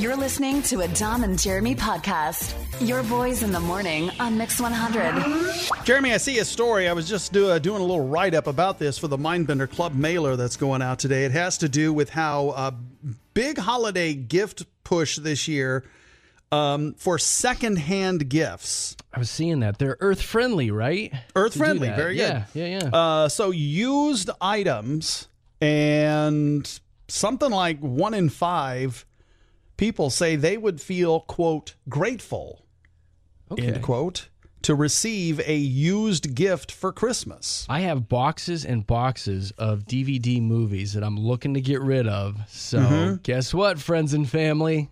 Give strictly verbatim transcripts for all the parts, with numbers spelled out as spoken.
You're listening to a Dom and Jeremy podcast. Your boys in the morning on Mix one hundred. Jeremy, I see a story. I was just do, uh, doing a little write-up about this for the Mindbender Club mailer that's going out today. It has to do with how a uh, big holiday gift push this year um, for secondhand gifts. I was seeing that. They're earth-friendly, right? Earth-friendly, very yeah, good. Yeah, yeah, yeah. Uh, so used items, and something like one in five people say they would feel, quote, grateful, okay. end quote, to receive a used gift for Christmas. I have boxes and boxes of D V D movies that I'm looking to get rid of. So mm-hmm. guess what, friends and family?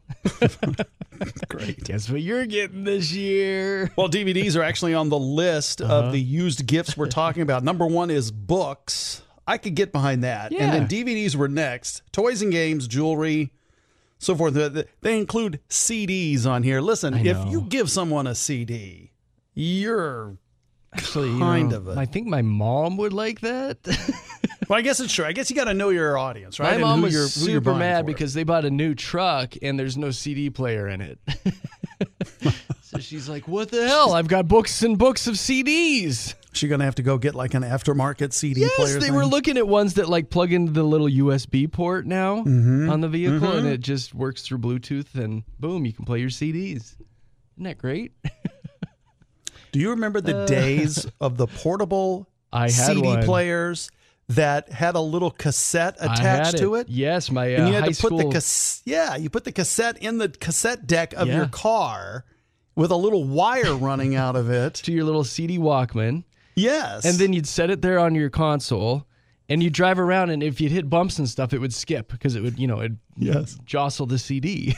Great. Guess what you're getting this year? Well, D V Ds are actually on the list uh-huh. of the used gifts we're talking about. Number one is books. I could get behind that. Yeah. And then D V Ds were next. Toys and games, jewelry, so forth. They include C Ds on here. Listen, if you give someone a C D, you're actually kind you know, of a... I think my mom would like that. Well, I guess it's true. I guess you got to know your audience, right? My and mom who was you're, who super you're mad for. because they bought a new truck and there's no C D player in it. So she's like, what the hell? I've got books and books of C Ds. She going to have to go get like an aftermarket C D yes, player they thing? were looking at ones that like plug into the little U S B port now mm-hmm. on the vehicle, mm-hmm. and it just works through Bluetooth, and boom, you can play your C Ds. Isn't that great? Do you remember the uh, days of the portable I had C D one. players that had a little cassette attached it. to it? Yes, my uh, and you had high to put school... the cas- yeah, you put the cassette in the cassette deck of yeah. your car with a little wire running out of it to your little C D Walkman. Yes, and then you'd set it there on your console, and you'd drive around, and if you'd hit bumps and stuff, it would skip because it would, you know, it yes. jostle the C D.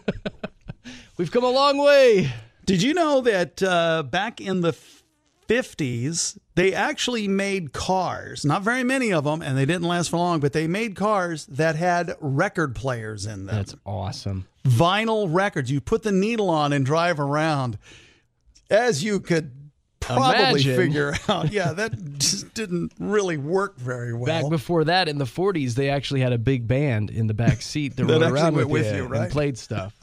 We've come a long way. Did you know that uh, back in the fifties, they actually made cars, not very many of them, and they didn't last for long, but they made cars that had record players in them. That's awesome. Vinyl records. You put the needle on and drive around. As you could probably Imagine. figure out. Yeah, that just didn't really work very well. Back before that, in the forties, they actually had a big band in the back seat that, that rode around went with, with you, you, right? and played stuff.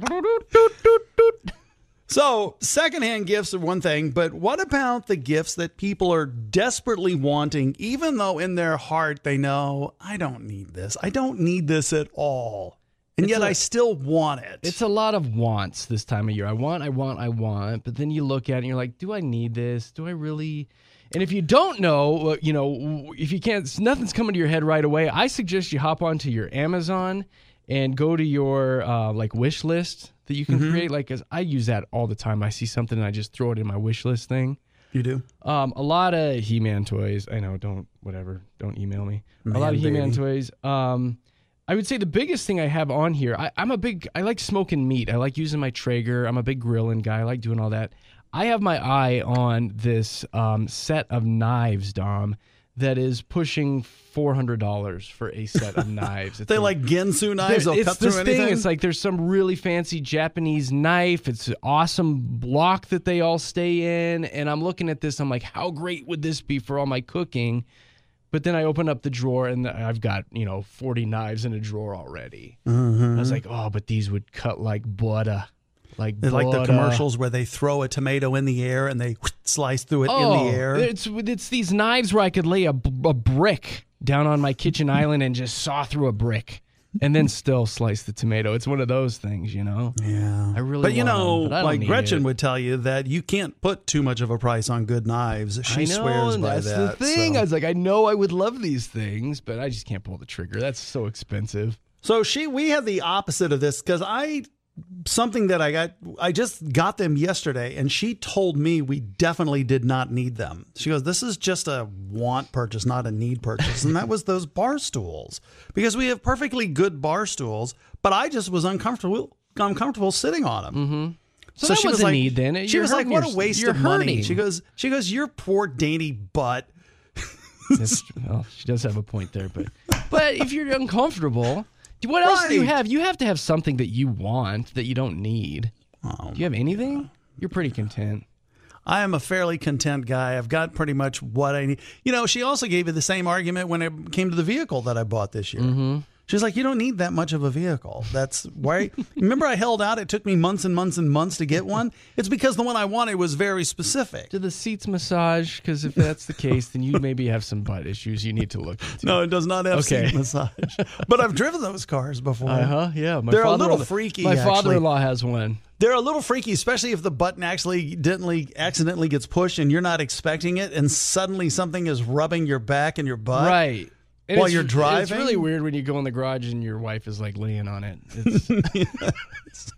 So, secondhand gifts are one thing, but what about the gifts that people are desperately wanting, even though in their heart they know, I don't need this. I don't need this at all. And it's yet a, I still want it. It's a lot of wants this time of year. I want, I want, I want. But then you look at it and you're like, do I need this? Do I really? And if you don't know, you know, if you can't, nothing's coming to your head right away, I suggest you hop onto your Amazon and go to your uh, like wish list that you can mm-hmm. create. Like, cause I use that all the time. I see something and I just throw it in my wish list thing. You do? Um, a lot of He-Man toys. I know, don't, whatever, don't email me. Man, a lot of He-Man baby. toys. Um, I would say the biggest thing I have on here, I, I'm a big, I like smoking meat. I like using my Traeger. I'm a big grilling guy. I like doing all that. I have my eye on this um, set of knives, Dom, that is pushing four hundred dollars for a set of knives. It's they a, like Ginsu knives? They'll it's cut this through thing. anything? It's like there's some really fancy Japanese knife. It's an awesome block that they all stay in. And I'm looking at this. I'm like, how great would this be for all my cooking? But then I open up the drawer and I've got, you know, forty knives in a drawer already. Mm-hmm. I was like, oh, but these would cut like butter. Like, it's like the commercials where they throw a tomato in the air and they slice through it oh, in the air. It's it's these knives where I could lay a, a brick down on my kitchen island and just saw through a brick and then still slice the tomato. It's one of those things, you know? Yeah. I really But, you want know, them, but I don't like need Gretchen it. would tell you that you can't put too much of a price on good knives. She I know, swears and by that's that. the thing. So. I was like, I know I would love these things, but I just can't pull the trigger. That's so expensive. So she, we have the opposite of this because I... Something that I got, I just got them yesterday, and she told me we definitely did not need them. She goes, this is just a want purchase, not a need purchase. And that was those bar stools, because we have perfectly good bar stools, but I just was uncomfortable, uncomfortable sitting on them. Mm-hmm. So, so that she was, was a like, need then. She You're was like, what your, a waste you're of money. hurting. She goes, she goes, your poor dainty butt. Well, she does have a point there, but but if you're uncomfortable, what else right. do you have? You have to have something that you want that you don't need. Oh, do you have anything? You're pretty content. I am a fairly content guy. I've got pretty much what I need. You know, she also gave you the same argument when it came to the vehicle that I bought this year. Mm-hmm. She's like, you don't need that much of a vehicle. That's why. Remember, I held out. It took me months and months and months to get one. It's because the one I wanted was very specific. Do the seats massage? Because if that's the case, then you maybe have some butt issues you need to look into. No, it does not have Okay. seat massage. But I've driven those cars before. Uh huh. Yeah, my They're a father-in-law- little freaky, My actually. father-in-law has one. They're a little freaky, especially if the button actually didn't accidentally gets pushed and you're not expecting it, and suddenly something is rubbing your back and your butt. Right. And While it's- you're driving? It's really weird when you go in the garage and your wife is like laying on it. It's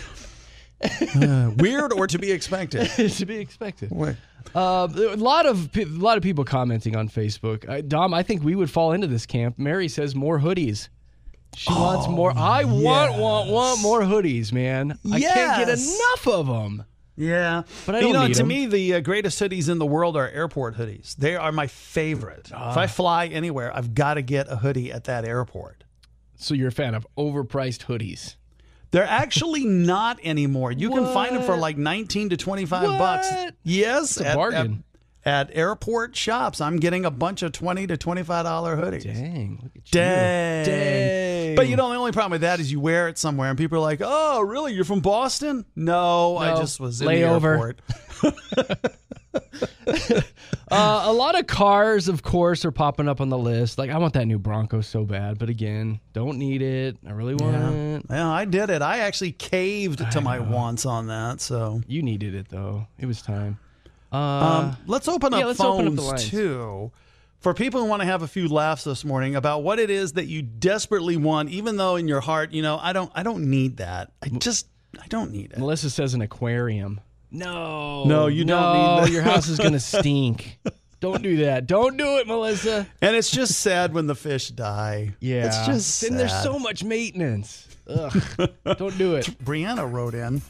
Uh, weird or to be expected. to be expected. Wait. Uh, a lot of pe- a lot of people commenting on Facebook. Uh, Dom, I think we would fall into this camp. Mary says more hoodies. She wants more. I want, want, want more hoodies, man. I can't get Yes. enough of them. Yeah. But I you don't know, need to 'em. me, the uh, greatest hoodies in the world are airport hoodies. They are my favorite. If I fly anywhere, I've got to get a hoodie at that airport. So you're a fan of overpriced hoodies? They're actually not anymore. You can find them for What? like nineteen to twenty-five bucks. What? Yes, It's a at, bargain. At, at airport shops, I'm getting a bunch of twenty to twenty-five dollar hoodies. Dang, look at you. Dang. Dang. But you know, the only problem with that is you wear it somewhere and people are like, "Oh, really? You're from Boston?" No, I No. just was in Layover. the airport. Uh, a lot of cars, of course, are popping up on the list. Like, I want that new Bronco so bad, but again, don't need it. I really want Yeah. it. Yeah, I did it. I actually caved to my wants on that. So You needed it, though. It was time. Uh, um, let's open up yeah, let's phones open up the lines. too. For people who want to have a few laughs this morning about what it is that you desperately want, even though in your heart, you know, I don't, I don't need that. I just, I don't need it. Melissa says an aquarium. No. No, you no, don't need that. your house is going to stink. Don't do that. Don't do it, Melissa. And it's just sad when the fish die. Yeah. it's just And there's sad. so much maintenance. Ugh. Don't do it. Brianna wrote in,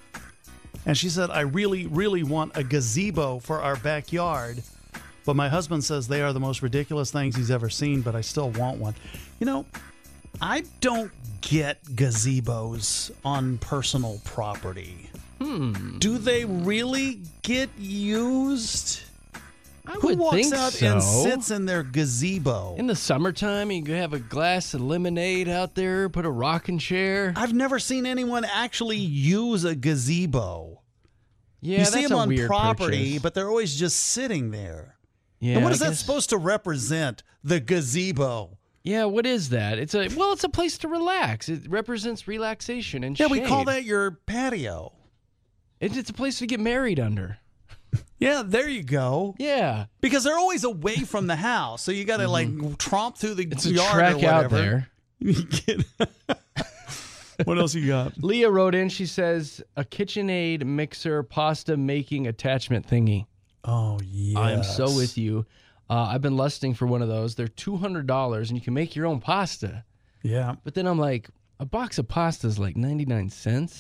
and she said, "I really, really want a gazebo for our backyard, but my husband says they are the most ridiculous things he's ever seen, but I still want one." You know, I don't get gazebos on personal property. Hmm. Do they really get used? I Who would walks think out so. and sits in their gazebo? In the summertime, you can have a glass of lemonade out there, put a rocking chair. I've never seen anyone actually use a gazebo. Yeah, you that's see them a on weird property, purchase. but they're always just sitting there. Yeah, and what I is that guess- supposed to represent? The gazebo. Yeah, what is that? It's a well, it's a place to relax. It represents relaxation and Yeah, we shade. call that your patio. It, it's a place to get married under. Yeah, there you go. Yeah, Because they're always away from the house, so you got to like tromp through the Mm-hmm. it's a yard trek or whatever. out there. You get- what else you got? Leah wrote in. She says a KitchenAid mixer pasta making attachment thingy. Oh yeah, I am so with you. Uh, I've been lusting for one of those. They're two hundred dollars, and you can make your own pasta. Yeah, But then I'm like, a box of pasta is like ninety-nine cents.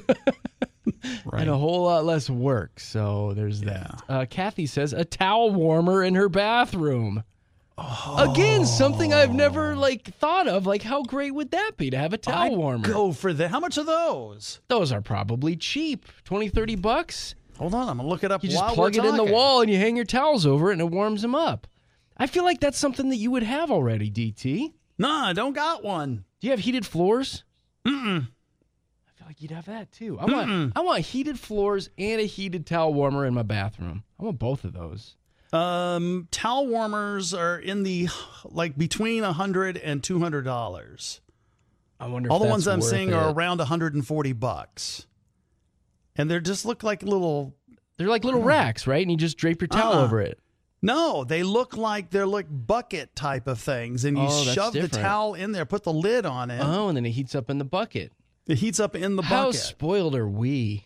right. And a whole lot less work. So there's that. Uh, Kathy says a towel warmer in her bathroom. Again, something I've never like thought of. Like, how great would that be to have a towel I'd warmer? go for that. How much are those? Those are probably cheap. twenty, thirty bucks. Hold on, I'm gonna look it up. You just while plug we're it in the talking. wall and you hang your towels over it and it warms them up. I feel like that's something that you would have already, D T. Nah, I don't got one. Do you have heated floors? Mm-mm. I feel like you'd have that too. I want I want heated floors and a heated towel warmer in my bathroom. I want both of those. Um, towel warmers are in the like between a hundred and two hundred dollars. I wonder. All if the that's ones I'm worth seeing it. are around a hundred and forty bucks, and they just look like little. They're like little racks, right? And you just drape your towel Uh-uh. over it. No, they look like they're like bucket type of things, and you Oh, that's shove the different. towel in there, put the lid on it. Oh, and then it heats up in the bucket. It heats up in the How bucket. spoiled are we?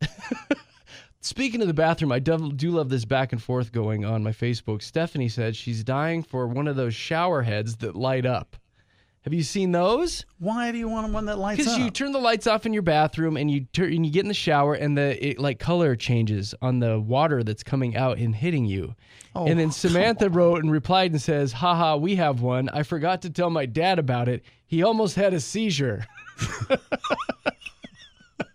Speaking of the bathroom, I do, do love this back and forth going on my Facebook. Stephanie said she's dying for one of those shower heads that light up. Have you seen those? Why do you want one that lights Because up? you turn the lights off in your bathroom and you turn and you get in the shower and the it, like color changes on the water that's coming out and hitting you. Oh, and then Samantha wrote and replied and says, "Haha, we have one. I forgot to tell my dad about it. He almost had a seizure."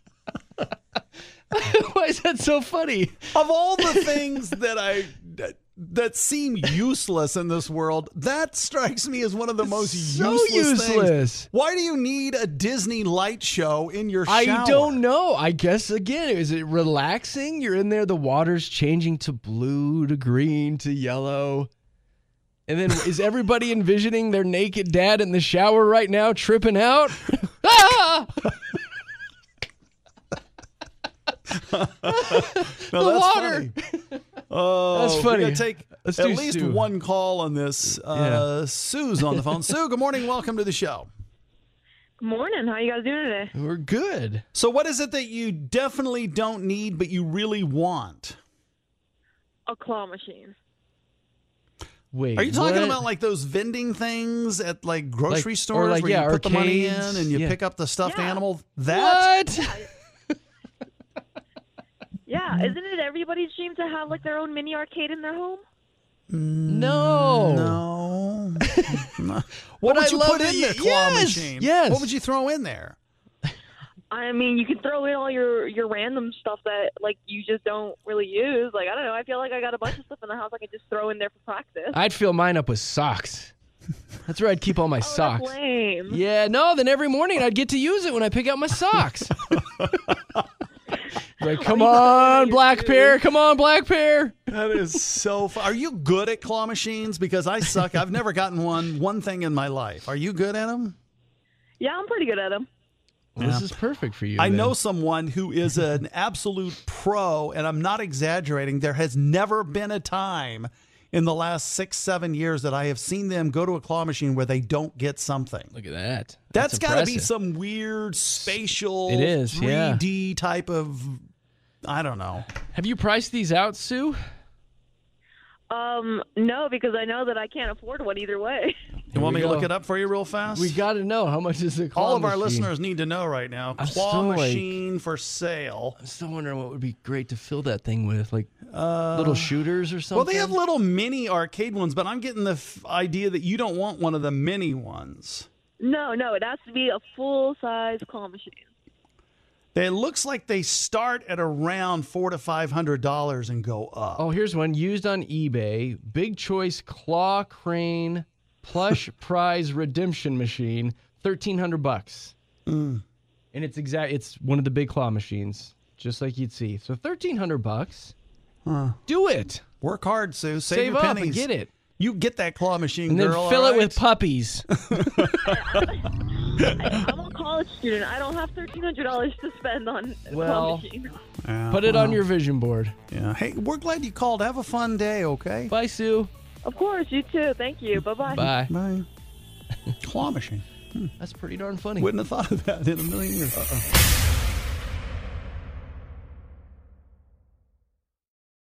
Why is that so funny? Of all the things that I that seem useless in this world, that strikes me as one of the most So useless, useless. things. Why do you need a Disney light show in your shower? I don't know. I guess, again, is it relaxing? You're in there, the water's changing to blue, to green, to yellow. And then is everybody envisioning their naked dad in the shower right now tripping out? Ah! No, the that's water. Funny. Oh, That's funny. We gotta take Let's at do least Sue. one call on this. Uh, Sue's on the phone. Sue, good morning. Welcome to the show. Good morning. How you guys doing today? We're good. So what is it that you definitely don't need but you really want? A claw machine. Wait. Are you talking what? about like those vending things at like grocery Like- or stores like, where yeah, you put the money in arcades? and you Yeah. pick up the stuffed Yeah. animal? That? What? Yeah, isn't it everybody's dream to have like their own mini arcade in their home? No. No. No. What would I you love put that in you- the claw yes, machine? yes. What would you throw in there? I mean, you can throw in all your your random stuff that like you just don't really use. Like I don't know. I feel like I got a bunch of stuff in the house I can just throw in there for practice. I'd fill mine up with socks. That's where I'd keep all my oh, socks. That's lame. Yeah, no, then every morning I'd get to use it when I pick out my socks. Like, come you put it in on, your black shoes? pair. Come on, black pair. That is so fun. Are you good at claw machines? Because I suck. I've never gotten one one thing in my life. Are you good at them? Yeah, I'm pretty good at them. Well, This is perfect for you. I then. know someone who is an absolute pro, and I'm not exaggerating. There has never been a time in the last six, seven years that I have seen them go to a claw machine where they don't get something. Look at that. That's got to be impressive. some weird spatial It is, yeah. three D type of, I don't know. Have you priced these out, Sue? Um, no, because I know that I can't afford one either way. You want we me to go. look it up for you real fast? We got to know how much is a claw All of our machine? listeners need to know right now. I'm Claw still, like- machine for sale. I'm still wondering what would be great to fill that thing with, like little shooters or something. Well, they have little mini arcade ones, but I'm getting the f- idea that you don't want one of the mini ones. No, no, it has to be a full size claw machine. It looks like they start at around four to five hundred dollars and go up. Oh, here's one used on eBay. Big Choice Claw Crane Plush Prize Redemption Machine, thirteen hundred bucks. Mm. And it's exact. It's one of the big claw machines, just like you'd see. So thirteen hundred bucks. Huh. Do it. Work hard, Sue. Save, Save your up pennies. and get it, You get that claw machine, and then girl. fill all it with right? puppies. I, I'm a college student. I don't have thirteen hundred dollars to spend on a Well- claw machine. Yeah, Put it on well, your vision board. Yeah. Hey, we're glad you called. Have a fun day, okay? Bye, Sue. Of course, you too. Thank you. Bye-bye. Bye. Bye. Claw machine. That's pretty darn funny. Wouldn't have thought of that in a million years. Uh-oh.